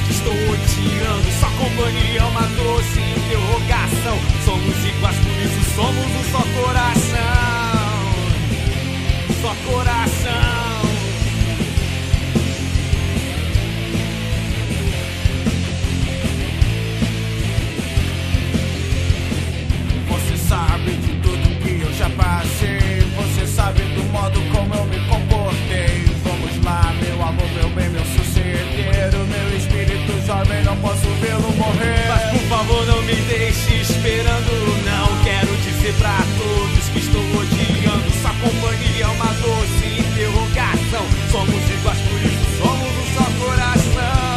que estou odiando. Sua companhia é uma doce interrogação. Somos iguais, por isso somos um só coração. Só coração. Você sabe de tudo que eu já passei. Você sabe do modo como eu me comportei. Vamos lá, meu amor, meu bem, meu sucederto. Meu espírito jovem, não posso vê-lo morrer. Mas por favor não me deixe esperando. Não quero dizer pra todos que estou odiando. Sua companhia é uma doce interrogação. Somos iguais, por isso somos um só coração.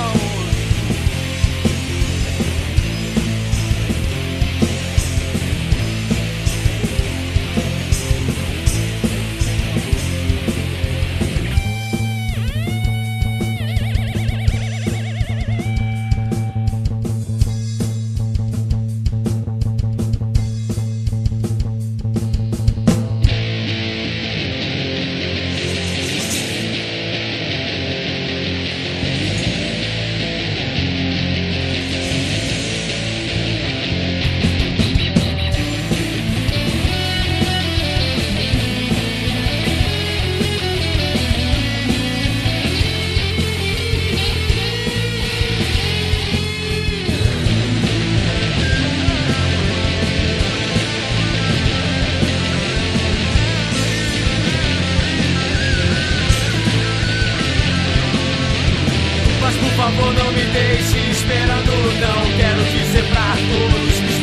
Por favor, não me deixe esperando. Não quero dizer pra todos que